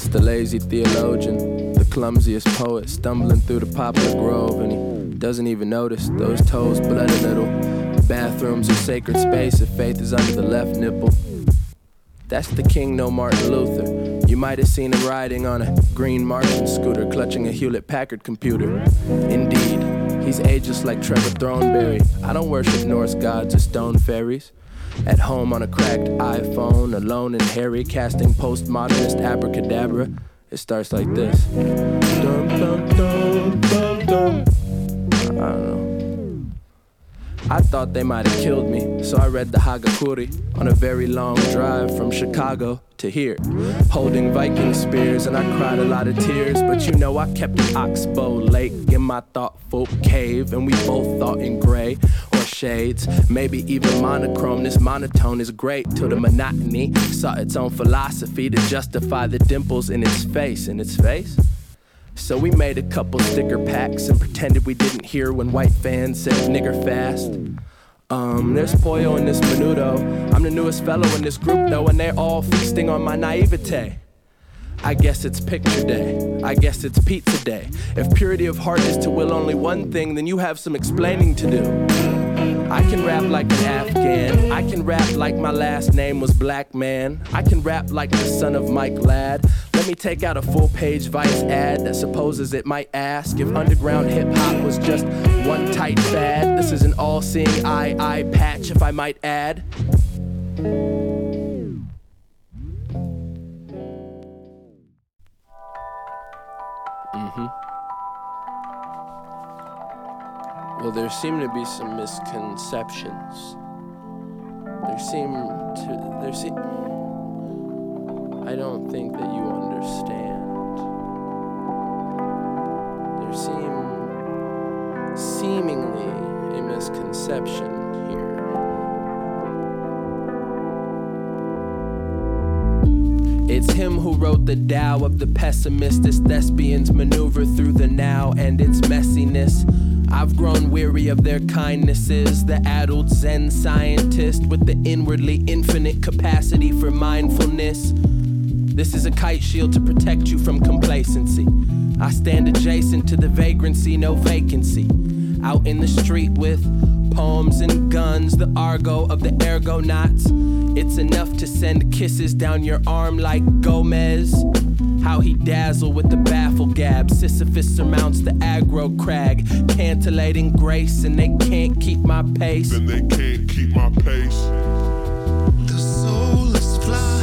It's the lazy theologian, the clumsiest poet, stumbling through the poplar grove, and he doesn't even notice those toes bled a little. Bathrooms are sacred space if faith is under the left nipple. That's the king, no Martin Luther. You might have seen him riding on a green Martian scooter, clutching a Hewlett-Packard computer. Indeed, he's ageless like Trevor Thornberry. I don't worship Norse gods or stone fairies. At home on a cracked iPhone, alone and hairy, casting postmodernist abracadabra. It starts like this. Dum, dum, dum, dum, dum. I don't know. I thought they might have killed me, so I read the Hagakure on a very long drive from Chicago to here, holding Viking spears, and I cried a lot of tears. But you know I kept an oxbow lake in my thoughtful cave, and we both thought in gray or shades, maybe even monochrome. This monotone is great till the monotony saw its own philosophy to justify the dimples in its face. In its face? So we made a couple sticker packs and pretended we didn't hear when white fans said nigger fast. There's Pollo and this Menudo. I'm the newest fellow in this group though, and they're all feasting on my naivete. I guess it's picture day. I guess it's pizza day. If purity of heart is to will only one thing, then you have some explaining to do. I can rap like an Afghan. I can rap like my last name was Black Man. I can rap like the son of Mike Ladd. Let me take out a full-page Vice ad that supposes it might ask if underground hip-hop was just one tight fad. This is an all-seeing eye patch, if I might add. Well, there seem to be some misconceptions. I don't think that you understand. There seemingly a misconception here. It's him who wrote the Tao of the pessimistest thespians maneuver through the now and its messiness. I've grown weary of their kindnesses, the addled Zen scientist with the inwardly infinite capacity for mindfulness. This is a kite shield to protect you from complacency. I stand adjacent to the vagrancy, no vacancy. Out in the street with poems and guns, the argo of the ergonauts. It's enough to send kisses down your arm like Gomez. How he dazzle with the baffle gab. Sisyphus surmounts the aggro crag, cantillating grace, and they can't keep my pace. Then they can't keep my pace. The soul is fly.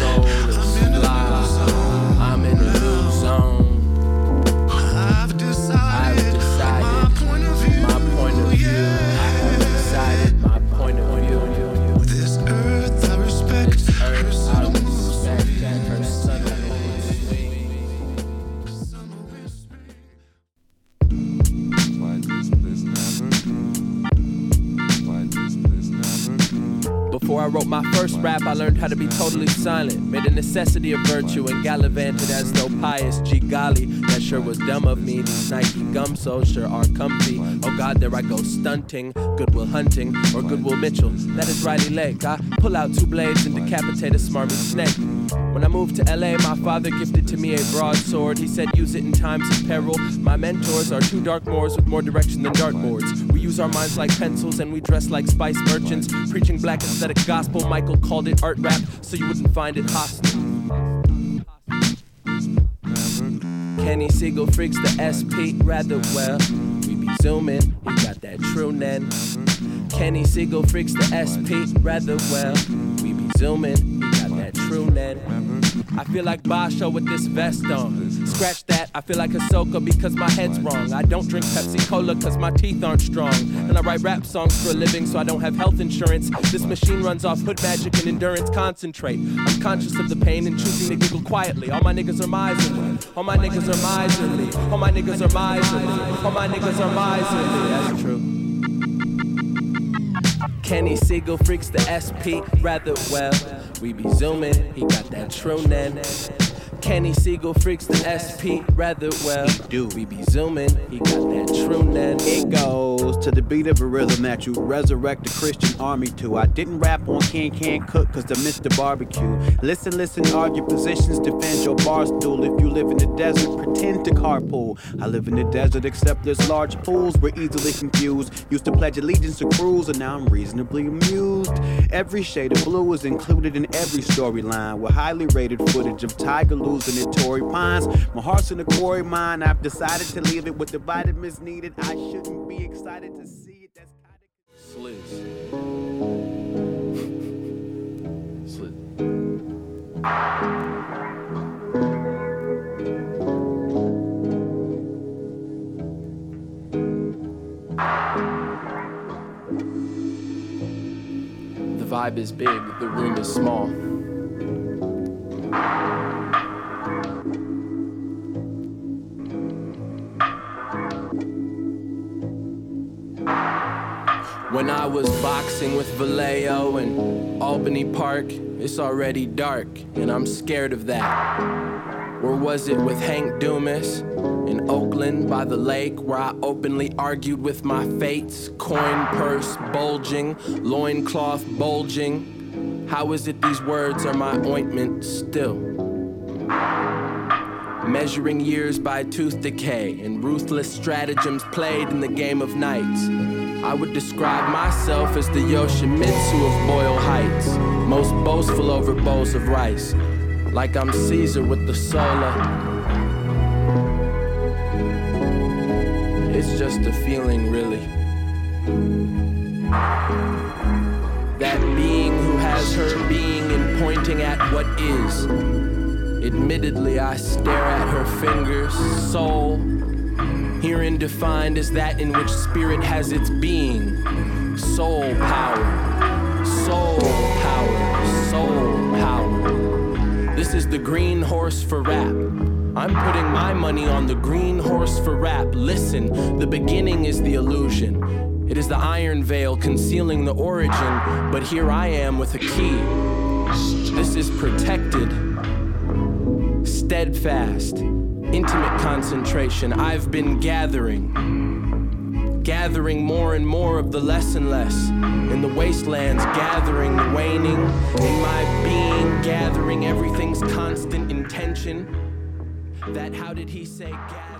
I'm in a new zone. I've decided my point of view. I have decided my point of view. This earth I respect. Her subtle moves. Before I wrote my first rap, I learned how to be totally silent. Made a necessity of virtue and gallivanted as though pious. Gee golly, that sure was dumb of me. These Nike gum soles sure are comfy. Oh God, there I go stunting. Goodwill Hunting or Goodwill Mitchell. That is Riley Lake. I pull out two blades and decapitate a smarmy snake. When I moved to LA, my father gifted to me a broadsword. He said use it in times of peril. My mentors are two dark moors with more direction than dartboards. We use our minds like pencils and we dress like spice merchants. Preaching black aesthetic gospel, Michael called it art rap, so you wouldn't find it hostile. Kenny Siegel freaks the SP rather well. We be zooming, he got that true nen. Kenny Siegel freaks the SP rather well. We be zooming, he got that true nen. I feel like Basho with this vest on. Scratch that, I feel like Ahsoka because my head's wrong. I don't drink Pepsi Cola cause my teeth aren't strong. And I write rap songs for a living so I don't have health insurance. This machine runs off hood magic and endurance concentrate. I'm conscious of the pain and choosing to giggle quietly. All my niggas are miserly. All my niggas are miserly. All my niggas are miserly. All my niggas are miserly. That's true. Kenny Siegel freaks the SP rather well. We be zooming, he got that true nen. Kenny Siegel freaks the SP rather well. We be zooming, he got that true net. It goes to the beat of a rhythm that you resurrect the Christian army to. I didn't rap on can't cook cause I missed the barbecue. Listen, argue positions, defend your bar stool. If you live in the desert, pretend to carpool. I live in the desert except there's large pools. We're easily confused. Used to pledge allegiance to crews and now I'm reasonably amused. Every shade of blue is included in every storyline with highly rated footage of Tiger losing at Torrey Pines. My heart's in the quarry mine. I've decided to leave it with the vitamins needed. I shouldn't be excited to see it. That's kinda Sliz. The vibe is big, the room is small. When I was boxing with Vallejo in Albany Park, it's already dark, and I'm scared of that. Or was it with Hank Dumas in Oakland by the lake, where I openly argued with my fates? Coin purse bulging, loincloth bulging. How is it these words are my ointment still? Measuring years by tooth decay and ruthless stratagems played in the game of nights. I would describe myself as the Yoshimitsu of Boyle Heights, most boastful over bowls of rice, like I'm Caesar with the sola. It's just a feeling, really. That being who has her being in pointing at what is. Admittedly, I stare at her fingers, soul. Herein defined as that in which spirit has its being. Soul power, soul power, soul power. This is the green horse for rap. I'm putting my money on the green horse for rap. Listen, the beginning is the illusion. It is the iron veil concealing the origin, but here I am with a key. This is protected, steadfast, intimate concentration. I've been gathering more and more of the less and less. In the wastelands, gathering, waning. In my being, gathering everything's constant intention. That how did he say gather?